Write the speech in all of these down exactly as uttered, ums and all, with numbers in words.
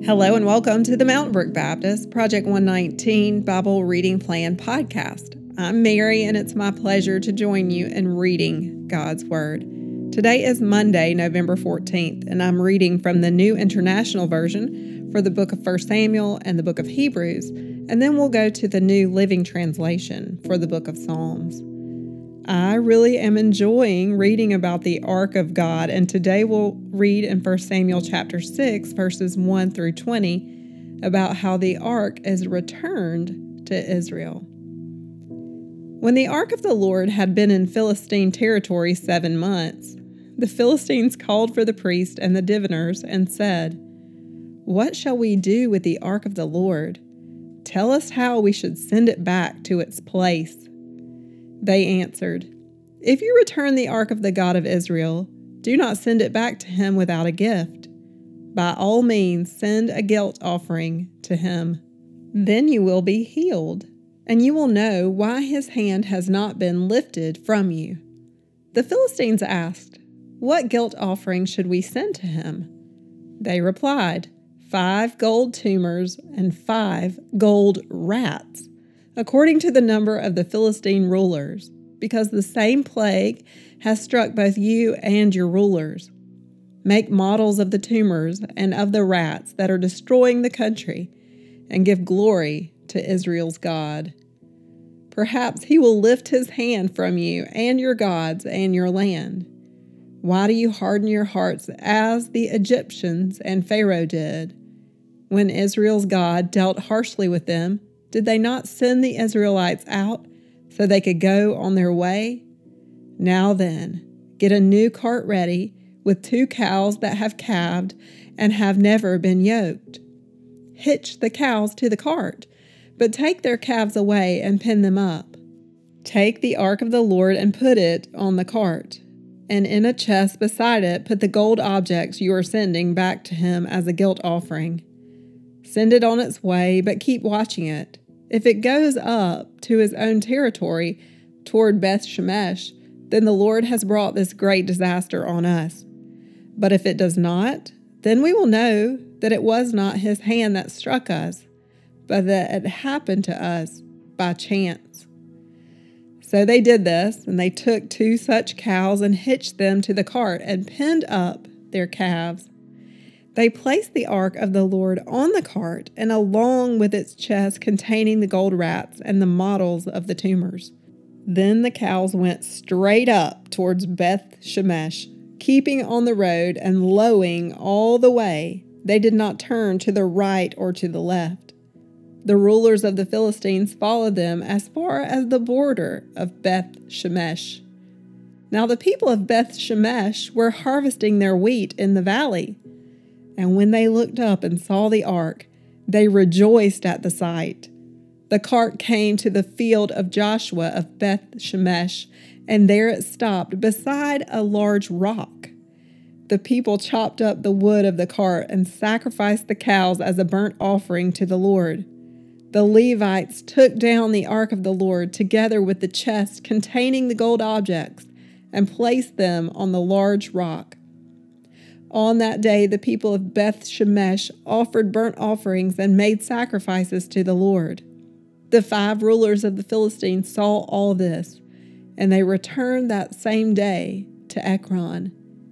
Hello and welcome to the Mountain Brook Baptist Project one nineteen Bible Reading Plan podcast. I'm Mary and it's my pleasure to join you in reading God's Word. Today is Monday, November fourteenth, and I'm reading from the New International Version for the book of First Samuel and the book of Hebrews, and then we'll go to the New Living Translation for the book of Psalms. I really am enjoying reading about the Ark of God, and today we'll read in First Samuel chapter six, verses one through twenty, about how the Ark is returned to Israel. When the Ark of the Lord had been in Philistine territory seven months, the Philistines called for the priest and the diviners and said, "What shall we do with the Ark of the Lord? Tell us how we should send it back to its place." They answered, "If you return the Ark of the God of Israel, do not send it back to him without a gift. By all means, send a guilt offering to him. Then you will be healed, and you will know why his hand has not been lifted from you." The Philistines asked, "What guilt offering should we send to him?" They replied, "Five gold tumors and five gold rats, according to the number of the Philistine rulers, because the same plague has struck both you and your rulers. Make models of the tumors and of the rats that are destroying the country, and give glory to Israel's God. Perhaps he will lift his hand from you and your gods and your land. Why do you harden your hearts as the Egyptians and Pharaoh did? When Israel's God dealt harshly with them, did they not send the Israelites out so they could go on their way? Now then, get a new cart ready with two cows that have calved and have never been yoked. Hitch the cows to the cart, but take their calves away and pin them up. Take the Ark of the Lord and put it on the cart, and in a chest beside it put the gold objects you are sending back to him as a guilt offering. Send it on its way, but keep watching it. If it goes up to his own territory toward Beth Shemesh, then the Lord has brought this great disaster on us. But if it does not, then we will know that it was not his hand that struck us, but that it happened to us by chance." So they did this, and they took two such cows and hitched them to the cart and pinned up their calves. They placed the Ark of the Lord on the cart and along with its chest containing the gold rats and the models of the tumors. Then the cows went straight up towards Beth Shemesh, keeping on the road and lowing all the way. They did not turn to the right or to the left. The rulers of the Philistines followed them as far as the border of Beth Shemesh. Now the people of Beth Shemesh were harvesting their wheat in the valley. And when they looked up and saw the ark, they rejoiced at the sight. The cart came to the field of Joshua of Beth Shemesh, and there it stopped beside a large rock. The people chopped up the wood of the cart and sacrificed the cows as a burnt offering to the Lord. The Levites took down the ark of the Lord together with the chest containing the gold objects and placed them on the large rock. On that day, the people of Beth Shemesh offered burnt offerings and made sacrifices to the Lord. The five rulers of the Philistines saw all this, and they returned that same day to Ekron.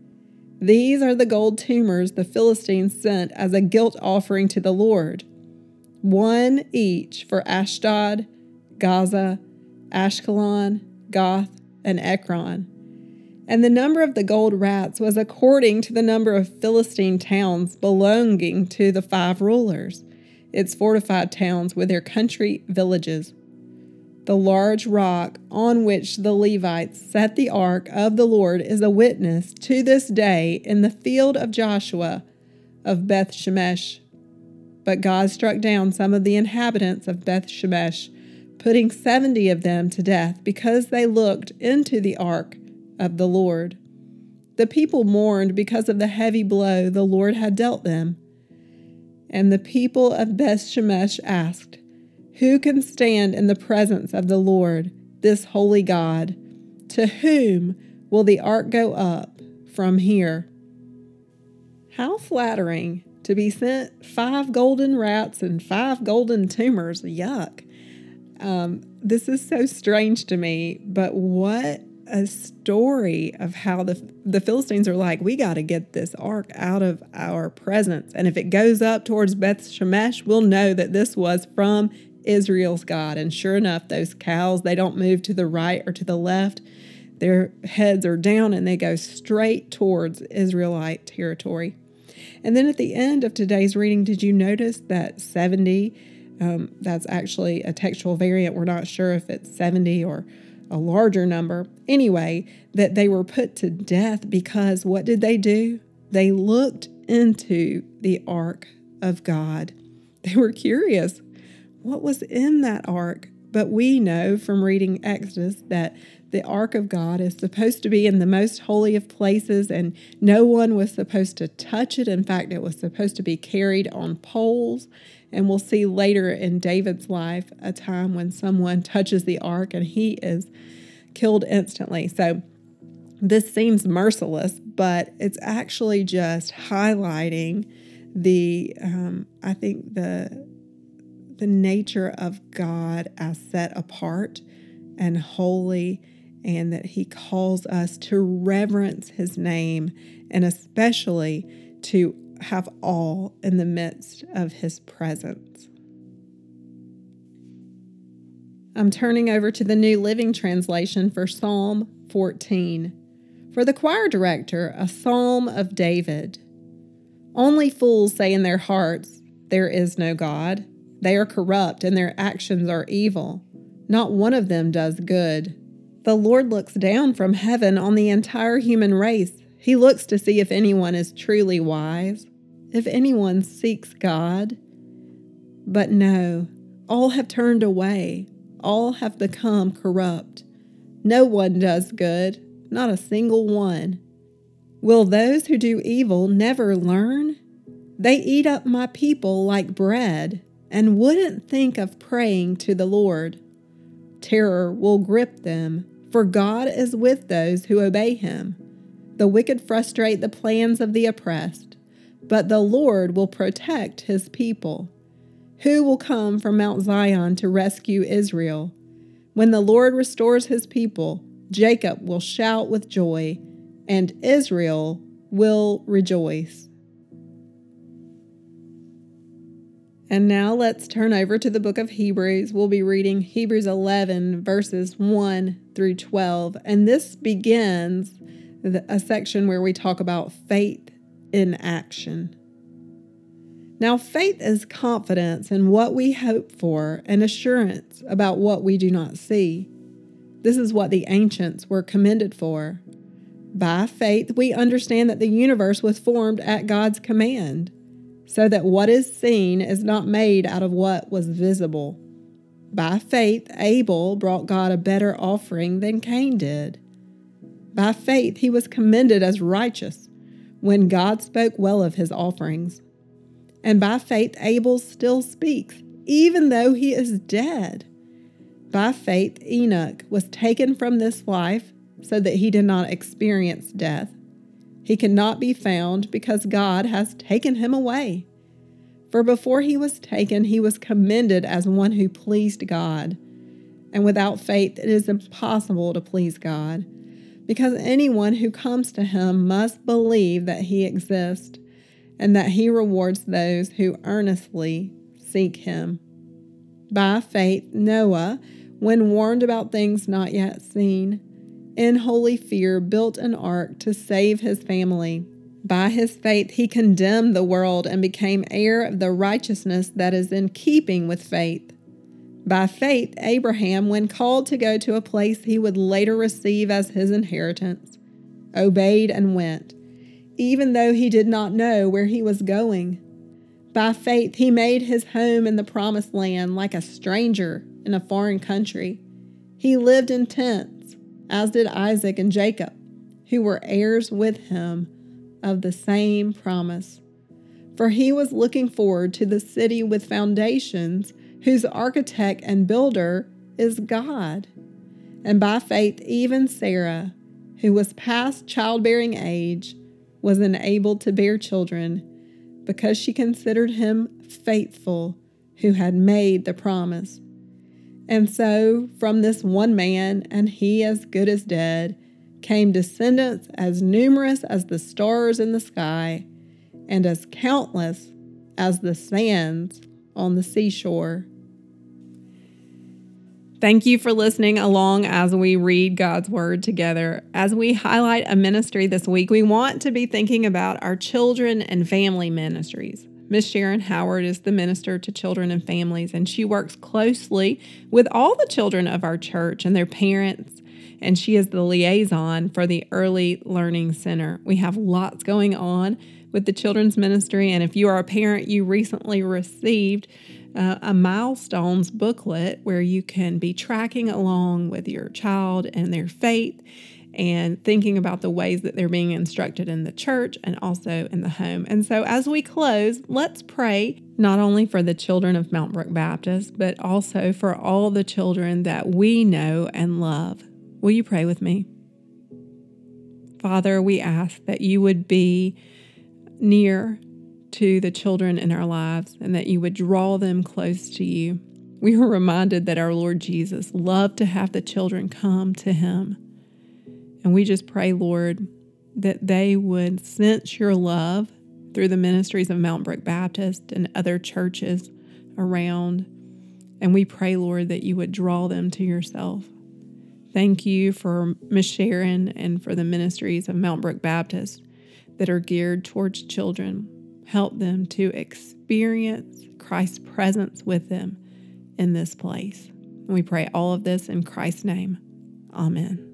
These are the gold tumors the Philistines sent as a guilt offering to the Lord, one each for Ashdod, Gaza, Ashkelon, Gath, and Ekron. And the number of the gold rats was according to the number of Philistine towns belonging to the five rulers, its fortified towns with their country villages. The large rock on which the Levites set the ark of the Lord is a witness to this day in the field of Joshua of Beth Shemesh. But God struck down some of the inhabitants of Beth Shemesh, putting seventy of them to death because they looked into the ark of the Lord. The people mourned because of the heavy blow the Lord had dealt them. And the people of Beth Shemesh asked, "Who can stand in the presence of the Lord, this holy God? To whom will the ark go up from here?" How flattering to be sent five golden rats and five golden tumors. Yuck. Um, this is so strange to me, but what a story of how the the Philistines are like, we got to get this ark out of our presence. And if it goes up towards Beth Shemesh, we'll know that this was from Israel's God. And sure enough, those cows, they don't move to the right or to the left. Their heads are down and they go straight towards Israelite territory. And then at the end of today's reading, did you notice that seventy, um, that's actually a textual variant. We're not sure if it's seventy or a larger number. Anyway, that they were put to death because what did they do? They looked into the ark of God. They were curious. What was in that ark? But we know from reading Exodus that the ark of God is supposed to be in the most holy of places, and no one was supposed to touch it. In fact, it was supposed to be carried on poles. And we'll see later in David's life a time when someone touches the ark and he is killed instantly. So this seems merciless, but it's actually just highlighting the, um, I think, the the nature of God as set apart and holy, and that he calls us to reverence his name, and especially to have awe in the midst of his presence. I'm turning over to the New Living Translation for Psalm fourteen. For the choir director, a psalm of David. Only fools say in their hearts, there is no God. They are corrupt and their actions are evil. Not one of them does good. The Lord looks down from heaven on the entire human race. He looks to see if anyone is truly wise, if anyone seeks God. But no, all have turned away. All have become corrupt. No one does good, not a single one. Will those who do evil never learn? They eat up my people like bread and wouldn't think of praying to the Lord. Terror will grip them, for God is with those who obey him. The wicked frustrate the plans of the oppressed, but the Lord will protect his people. Who will come from Mount Zion to rescue Israel? When the Lord restores his people, Jacob will shout with joy, and Israel will rejoice. And now let's turn over to the book of Hebrews. We'll be reading Hebrews eleven, verses one through twelve. And this begins a section where we talk about faith in action. Now, faith is confidence in what we hope for and assurance about what we do not see. This is what the ancients were commended for. By faith, we understand that the universe was formed at God's command, so that what is seen is not made out of what was visible. By faith, Abel brought God a better offering than Cain did. By faith, he was commended as righteous when God spoke well of his offerings. And by faith, Abel still speaks, even though he is dead. By faith, Enoch was taken from this life so that he did not experience death. He cannot be found because God has taken him away. For before he was taken, he was commended as one who pleased God. And without faith, it is impossible to please God, because anyone who comes to him must believe that he exists and that he rewards those who earnestly seek him. By faith, Noah, when warned about things not yet seen, in holy fear built an ark to save his family. By his faith, he condemned the world and became heir of the righteousness that is in keeping with faith. By faith, Abraham, when called to go to a place he would later receive as his inheritance, obeyed and went, even though he did not know where he was going. By faith, he made his home in the promised land like a stranger in a foreign country. He lived in tents, as did Isaac and Jacob, who were heirs with him of the same promise. For he was looking forward to the city with foundations, whose architect and builder is God. And by faith, even Sarah, who was past childbearing age, was enabled to bear children because she considered him faithful who had made the promise. And so from this one man, and he as good as dead, came descendants as numerous as the stars in the sky and as countless as the sands on the seashore. Thank you for listening along as we read God's Word together. As we highlight a ministry this week, we want to be thinking about our children and family ministries. Miss Sharon Howard is the minister to children and families, and she works closely with all the children of our church and their parents, and she is the liaison for the Early Learning Center. We have lots going on with the children's ministry, and if you are a parent, you recently received uh, a milestones booklet where you can be tracking along with your child and their faith and thinking about the ways that they're being instructed in the church and also in the home. And so as we close, let's pray not only for the children of Mount Brook Baptist, but also for all the children that we know and love. Will you pray with me? Father, we ask that you would be near to the children in our lives and that you would draw them close to you. We were reminded that our Lord Jesus loved to have the children come to him. And we just pray, Lord, that they would sense your love through the ministries of Mount Brook Baptist and other churches around. And we pray, Lord, that you would draw them to yourself. Thank you for Miss Sharon and for the ministries of Mount Brook Baptist that are geared towards children. Help them to experience Christ's presence with them in this place. And we pray all of this in Christ's name. Amen.